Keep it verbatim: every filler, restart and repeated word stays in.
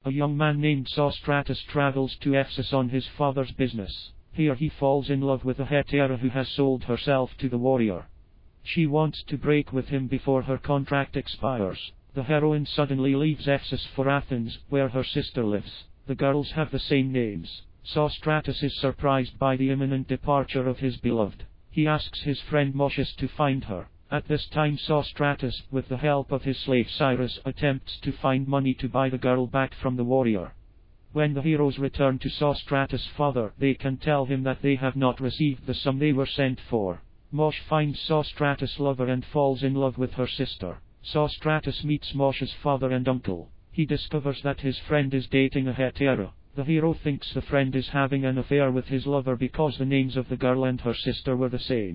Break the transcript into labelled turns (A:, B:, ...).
A: A young man named Sostratus travels to Ephesus on his father's business. Here he falls in love with a Hetaera who has sold herself to the warrior. She wants to break with him before her contract expires. The heroine suddenly leaves Ephesus for Athens, where her sister lives. The girls have the same names. Sostratus is surprised by the imminent departure of his beloved. He asks his friend Moschus to find her. At this time Sostratus, with the help of his slave Cyrus, attempts to find money to buy the girl back from the warrior. When the heroes return to Sostratus' father, they can tell him that they have not received the sum they were sent for. Mosch finds Sostratus' lover and falls in love with her sister. Sostratus meets Mosch's father and uncle. He discovers that his friend is dating a Hetaera. The hero thinks the friend is having an affair with his lover because the names of the girl and her sister were the same.